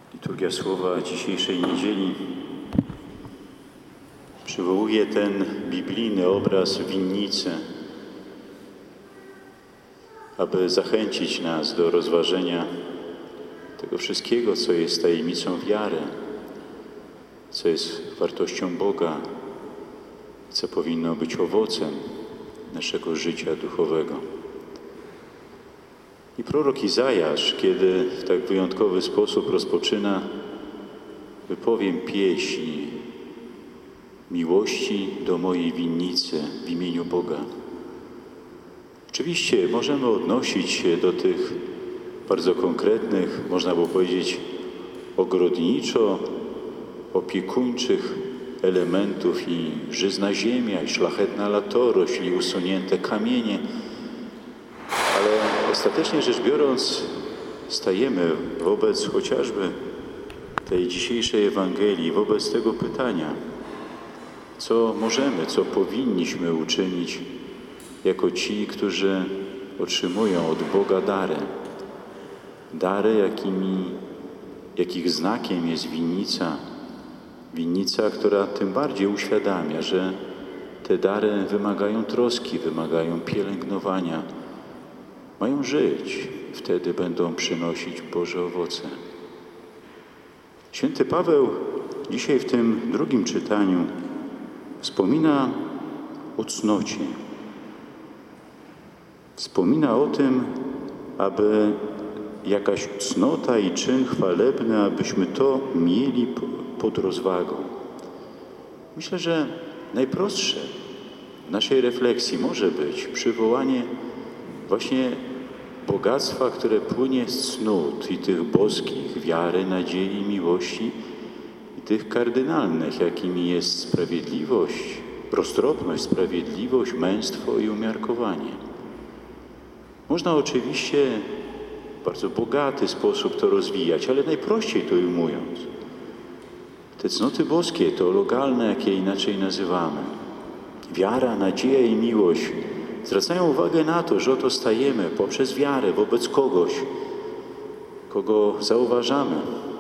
Liturgia słowa dzisiejszej niedzieli przywołuje ten biblijny obraz winnicy, aby zachęcić nas do rozważenia tego wszystkiego, co jest tajemnicą wiary, co jest wartością Boga, co powinno być owocem naszego życia duchowego. I prorok Izajasz, kiedy w tak wyjątkowy sposób rozpoczyna: wypowiem pieśń miłości do mojej winnicy w imieniu Boga. Oczywiście możemy odnosić się do tych bardzo konkretnych, można by powiedzieć, ogrodniczo-opiekuńczych elementów i żyzna ziemia, i szlachetna latorośl, i usunięte kamienie, ale ostatecznie rzecz biorąc stajemy wobec chociażby tej dzisiejszej Ewangelii, wobec tego pytania, co możemy, co powinniśmy uczynić jako ci, którzy otrzymują od Boga dary. Dary, jakich znakiem jest winnica. Winnica, która tym bardziej uświadamia, że te dary wymagają troski, wymagają pielęgnowania. Mają żyć, wtedy będą przynosić Boże owoce. Święty Paweł dzisiaj w tym drugim czytaniu wspomina o cnocie. Wspomina o tym, aby jakaś cnota i czyn chwalebny, abyśmy to mieli pod rozwagą. Myślę, że najprostsze w naszej refleksji może być przywołanie właśnie bogactwa, które płynie z cnót i tych boskich, wiary, nadziei, miłości, i tych kardynalnych, jakimi jest sprawiedliwość, roztropność, sprawiedliwość, męstwo i umiarkowanie. Można oczywiście w bardzo bogaty sposób to rozwijać, ale najprościej to ujmując, te cnoty boskie, teologalne, jak je inaczej nazywamy, wiara, nadzieja i miłość, zwracają uwagę na to, że oto stajemy poprzez wiarę wobec kogoś, kogo zauważamy,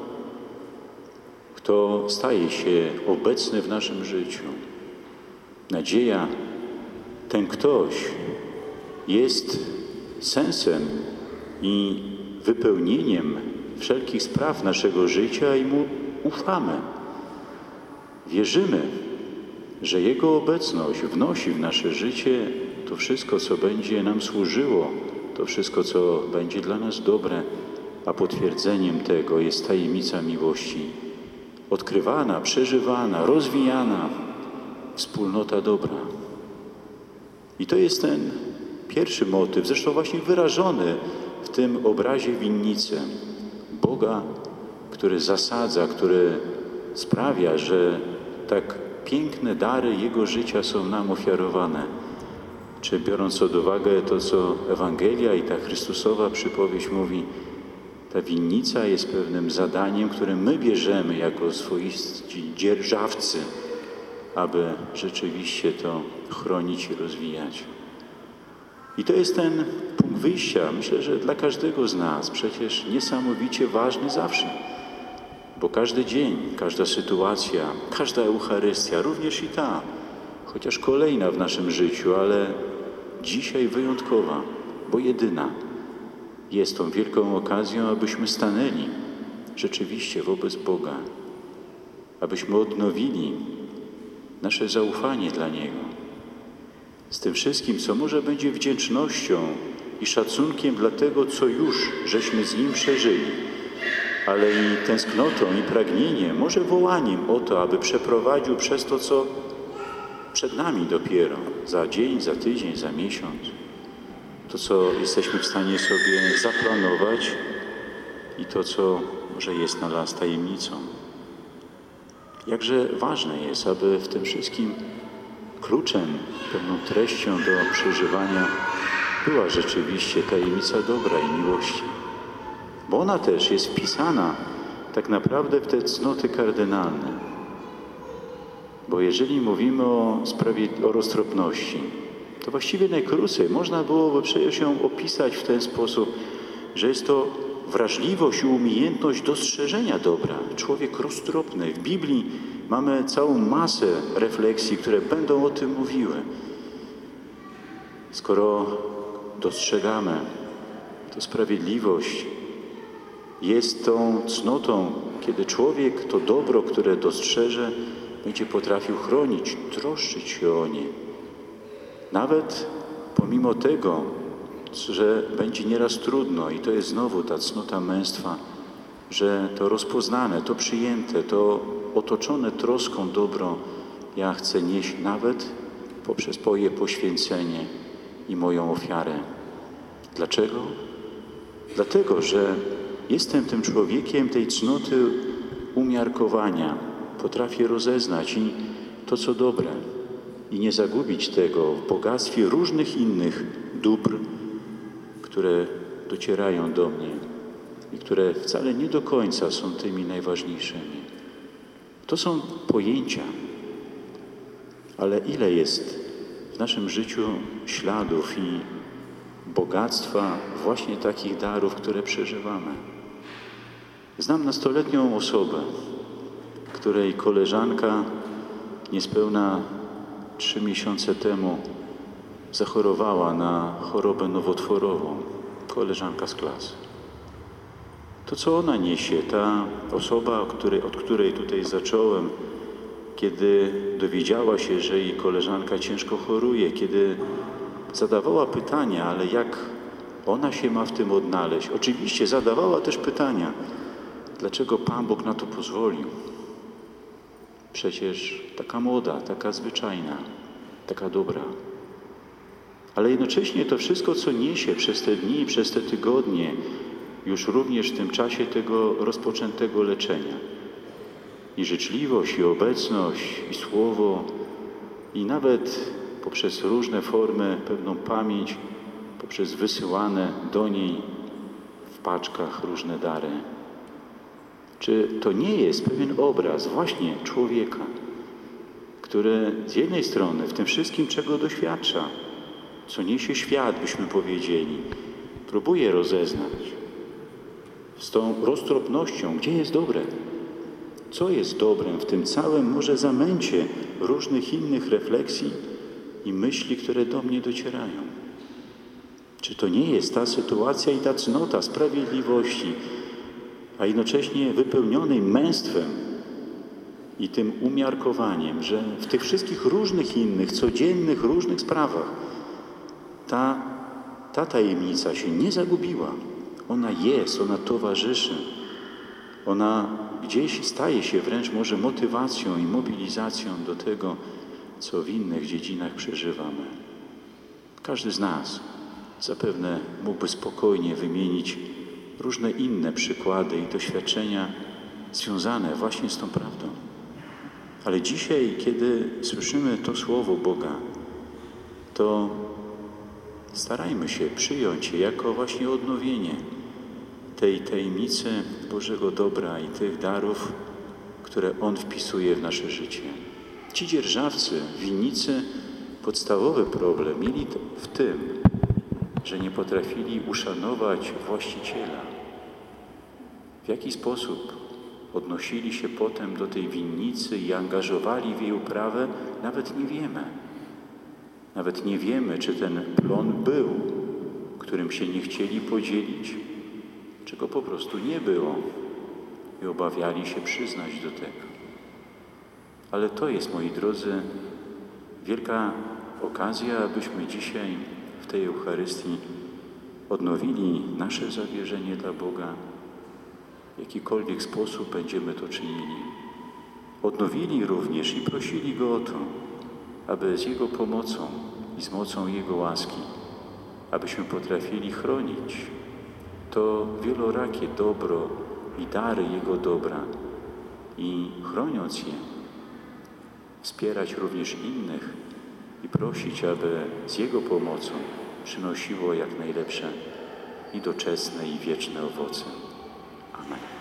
kto staje się obecny w naszym życiu. Nadzieja, ten ktoś jest sensem i wypełnieniem wszelkich spraw naszego życia i mu ufamy. Wierzymy, że Jego obecność wnosi w nasze życie to wszystko, co będzie nam służyło, to wszystko, co będzie dla nas dobre, a potwierdzeniem tego jest tajemnica miłości. Odkrywana, przeżywana, rozwijana, wspólnota dobra. I to jest ten pierwszy motyw, zresztą właśnie wyrażony w tym obrazie winnicy. Boga, który zasadza, który sprawia, że tak piękne dary Jego życia są nam ofiarowane. Czy biorąc pod uwagę to, co Ewangelia i ta Chrystusowa przypowieść mówi, ta winnica jest pewnym zadaniem, które my bierzemy jako swoiści dzierżawcy, aby rzeczywiście to chronić i rozwijać. I to jest ten punkt wyjścia, myślę, że dla każdego z nas przecież niesamowicie ważny zawsze. Bo każdy dzień, każda sytuacja, każda Eucharystia, również i ta, chociaż kolejna w naszym życiu, ale dzisiaj wyjątkowa, bo jedyna, jest tą wielką okazją, abyśmy stanęli rzeczywiście wobec Boga, abyśmy odnowili nasze zaufanie dla Niego. Z tym wszystkim, co może będzie wdzięcznością i szacunkiem dla tego, co już żeśmy z Nim przeżyli, ale i tęsknotą i pragnieniem, może wołaniem o to, aby przeprowadził przez to, co przed nami dopiero, za dzień, za tydzień, za miesiąc, to, co jesteśmy w stanie sobie zaplanować i to, co może jest dla nas tajemnicą. Jakże ważne jest, aby w tym wszystkim kluczem, pewną treścią do przeżywania była rzeczywiście tajemnica dobra i miłości. Bo ona też jest wpisana tak naprawdę w te cnoty kardynalne. Bo jeżeli mówimy o roztropności, to właściwie najkrócej można byłoby przecież ją opisać w ten sposób, że jest to wrażliwość i umiejętność dostrzeżenia dobra. Człowiek roztropny. W Biblii mamy całą masę refleksji, które będą o tym mówiły. Skoro dostrzegamy, to sprawiedliwość jest tą cnotą, kiedy człowiek to dobro, które dostrzeże, będzie potrafił chronić, troszczyć się o nie. Nawet pomimo tego, że będzie nieraz trudno i to jest znowu ta cnota męstwa, że to rozpoznane, to przyjęte, to otoczone troską dobro ja chcę nieść nawet poprzez moje poświęcenie i moją ofiarę. Dlaczego? Dlatego, że jestem tym człowiekiem tej cnoty umiarkowania. Potrafię rozeznać i to, co dobre i nie zagubić tego w bogactwie różnych innych dóbr, które docierają do mnie i które wcale nie do końca są tymi najważniejszymi. To są pojęcia, ale ile jest w naszym życiu śladów i bogactwa właśnie takich darów, które przeżywamy. Znam nastoletnią osobę, której koleżanka niespełna 3 miesiące temu zachorowała na chorobę nowotworową. Koleżanka z klasy. To, co ona niesie, ta osoba, od której tutaj zacząłem, kiedy dowiedziała się, że jej koleżanka ciężko choruje, kiedy zadawała pytania, ale jak ona się ma w tym odnaleźć? Oczywiście zadawała też pytania, dlaczego Pan Bóg na to pozwolił? Przecież taka młoda, taka zwyczajna, taka dobra. Ale jednocześnie to wszystko, co niesie przez te dni, przez te tygodnie, już również w tym czasie tego rozpoczętego leczenia. I życzliwość, i obecność, i słowo, i nawet poprzez różne formy, pewną pamięć, poprzez wysyłane do niej w paczkach różne dary. Czy to nie jest pewien obraz właśnie człowieka, który z jednej strony w tym wszystkim, czego doświadcza, co niesie świat, byśmy powiedzieli, próbuje rozeznać z tą roztropnością, gdzie jest dobre, co jest dobrem w tym całym może zamęcie różnych innych refleksji i myśli, które do mnie docierają. Czy to nie jest ta sytuacja i ta cnota sprawiedliwości, a jednocześnie wypełnionej męstwem i tym umiarkowaniem, że w tych wszystkich różnych innych, codziennych, różnych sprawach ta tajemnica się nie zagubiła. Ona jest, ona towarzyszy. Ona gdzieś staje się wręcz może motywacją i mobilizacją do tego, co w innych dziedzinach przeżywamy. Każdy z nas zapewne mógłby spokojnie wymienić różne inne przykłady i doświadczenia związane właśnie z tą prawdą. Ale dzisiaj, kiedy słyszymy to Słowo Boga, to starajmy się przyjąć je jako właśnie odnowienie tej tajemnicy Bożego dobra i tych darów, które On wpisuje w nasze życie. Ci dzierżawcy, winnicy, podstawowy problem mieli w tym, że nie potrafili uszanować właściciela. W jaki sposób odnosili się potem do tej winnicy i angażowali w jej uprawę, nawet nie wiemy. Nawet nie wiemy, czy ten plon był, którym się nie chcieli podzielić, czy go po prostu nie było i obawiali się przyznać do tego. Ale to jest, moi drodzy, wielka okazja, abyśmy dzisiaj w tej Eucharystii odnowili nasze zawierzenie dla Boga. W jakikolwiek sposób będziemy to czynili. Odnowili również i prosili Go o to, aby z Jego pomocą i z mocą Jego łaski, abyśmy potrafili chronić to wielorakie dobro i dary Jego dobra i chroniąc je, wspierać również innych i prosić, aby z Jego pomocą przynosiło jak najlepsze i doczesne i wieczne owoce. Amen.